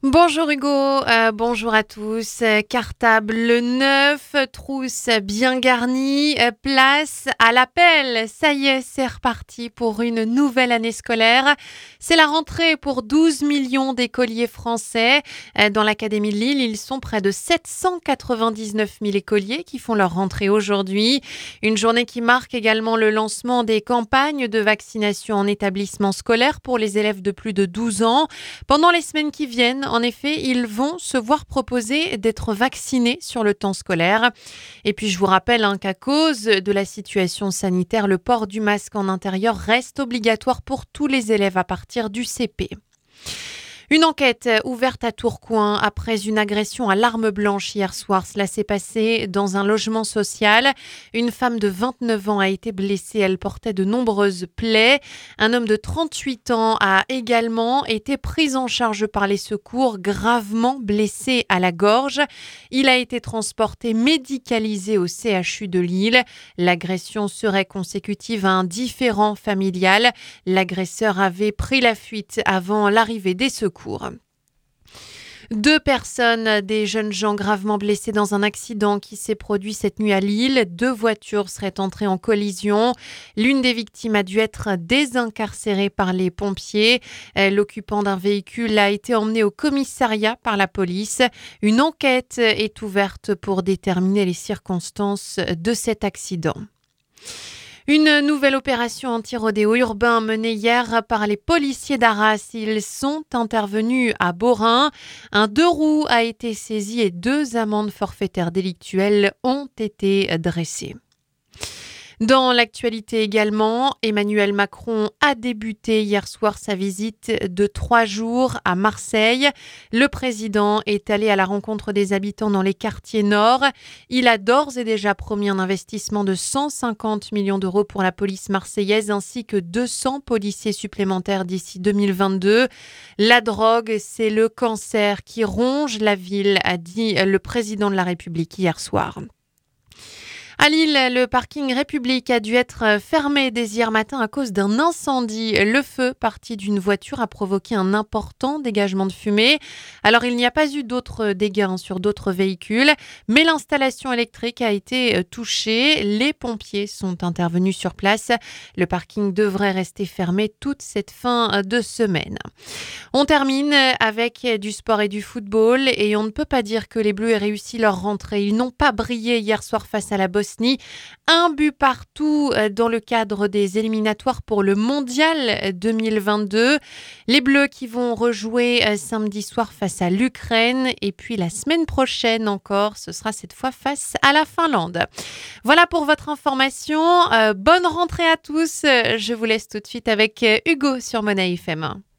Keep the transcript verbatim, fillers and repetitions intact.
Bonjour Hugo, euh, bonjour à tous. Euh, Cartable neuf, trousse bien garnie, euh, place à l'appel. Ça y est, c'est reparti pour une nouvelle année scolaire. C'est la rentrée pour douze millions d'écoliers français. Euh, dans l'Académie de Lille, ils sont près de sept cent quatre-vingt-dix-neuf mille écoliers qui font leur rentrée aujourd'hui. Une journée qui marque également le lancement des campagnes de vaccination en établissement scolaire pour les élèves de plus de douze ans. Pendant les semaines qui viennent, en effet, ils vont se voir proposer d'être vaccinés sur le temps scolaire. Et puis, je vous rappelle hein, qu'à cause de la situation sanitaire, le port du masque en intérieur reste obligatoire pour tous les élèves à partir du C P. Une enquête ouverte à Tourcoing après une agression à l'arme blanche hier soir. Cela s'est passé dans un logement social. Une femme de vingt-neuf ans a été blessée. Elle portait de nombreuses plaies. Un homme de trente-huit ans a également été pris en charge par les secours, gravement blessé à la gorge. Il a été transporté médicalisé au C H U de Lille. L'agression serait consécutive à un différend familial. L'agresseur avait pris la fuite avant l'arrivée des secours. Deux personnes, des jeunes gens gravement blessés dans un accident qui s'est produit cette nuit à Lille. Deux voitures seraient entrées en collision. L'une des victimes a dû être désincarcérée par les pompiers. L'occupant d'un véhicule a été emmené au commissariat par la police. Une enquête est ouverte pour déterminer les circonstances de cet accident. Une nouvelle opération anti-rodéo urbain menée hier par les policiers d'Arras. Ils sont intervenus à Beaurain. Un deux roues a été saisi et deux amendes forfaitaires délictuelles ont été dressées. Dans l'actualité également, Emmanuel Macron a débuté hier soir sa visite de trois jours à Marseille. Le président est allé à la rencontre des habitants dans les quartiers nord. Il a d'ores et déjà promis un investissement de cent cinquante millions d'euros pour la police marseillaise ainsi que deux cents policiers supplémentaires d'ici deux mille vingt-deux. La drogue, c'est le cancer qui ronge la ville, a dit le président de la République hier soir. À Lille, le parking République a dû être fermé dès hier matin à cause d'un incendie. Le feu parti d'une voiture a provoqué un important dégagement de fumée. Alors, il n'y a pas eu d'autres dégâts sur d'autres véhicules, mais l'installation électrique a été touchée. Les pompiers sont intervenus sur place. Le parking devrait rester fermé toute cette fin de semaine. On termine avec du sport et du football et on ne peut pas dire que les Bleus aient réussi leur rentrée. Ils n'ont pas brillé hier soir face à la Bosnie. Un but partout dans le cadre des éliminatoires pour le Mondial deux mille vingt-deux. Les Bleus qui vont rejouer samedi soir face à l'Ukraine et puis la semaine prochaine encore, ce sera cette fois face à la Finlande. Voilà pour votre information. Euh, bonne rentrée à tous. Je vous laisse tout de suite avec Hugo sur Mona F M.